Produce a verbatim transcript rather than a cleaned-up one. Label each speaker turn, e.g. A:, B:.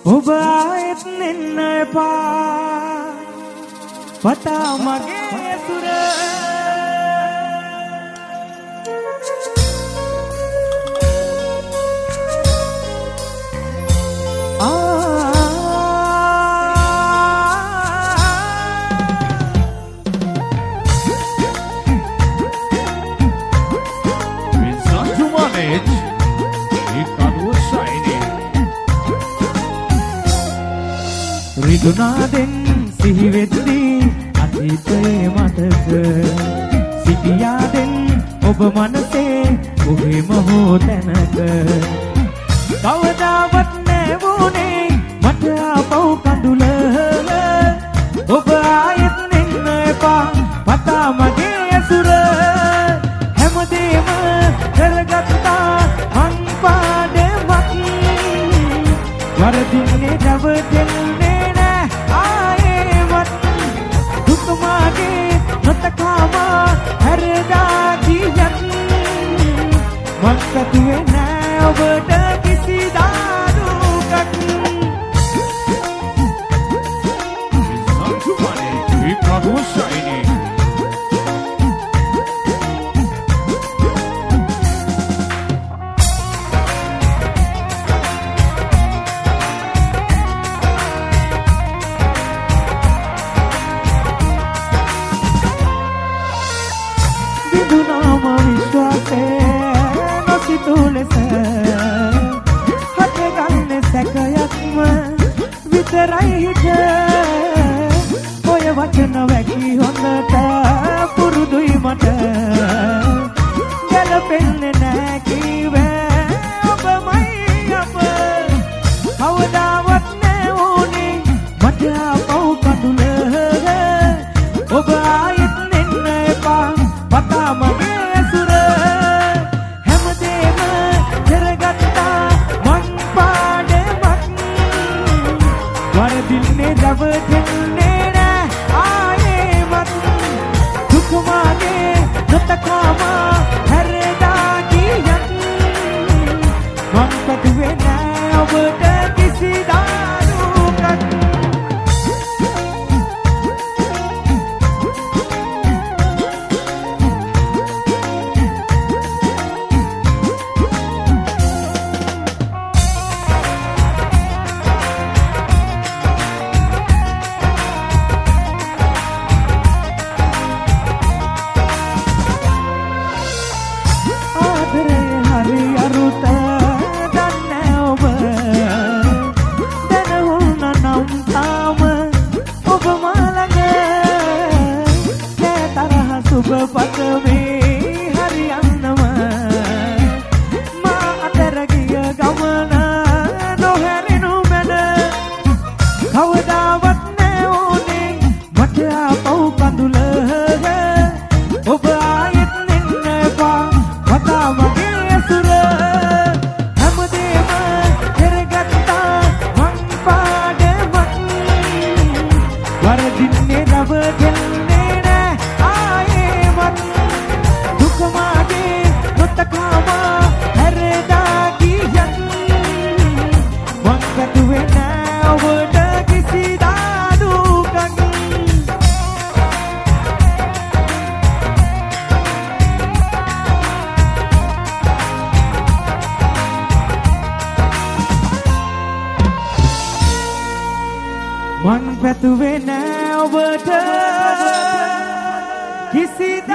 A: ඔබ ආයෙත් එන්න එපා වතා මගේ සුර රිදුනාදෙන් සිහි වෙද්දී අතීතයේ මතක සිටියාදෙන් ඔබ මනසේ කොහෙම හෝ තැනක කවදාවත් නැවුනේ මට ආපහු කඳුල ඔබ ආයෙත් එන්න එපා වතා මගේ ඇසුර හැමදේම කරගත්තා මං පාඩමක් වරදින්නේ රැවටෙන්නේ නොතකාමා හැරදා ගියත් මං කතුවේ නෑ ඔබට කිසිදාදුකක් විතරයි හිත ඔය වචන වැකි හොඳට පුරුදුයි මට ගැලපෙන්නේ නෑ කිව්වේ ඔබමයි අප කවදාවත් නෑ ඕනේ මට ආපහු කඳුල ඔබ ආයෙත් එන්න එපා වතා මගේ ඇසුර හැමදේම කරගත්තා මං පාඩමක් වරදින්නේ රැවටෙන්නේ නෑ ආයෙමත් දුකමාගේ නොතකාමා හැරදා ගියත් මං කතුවේ නෑ ඔබට කිසිදාදුකක් මං පැතුවේ නෑ ඔබට කිසිද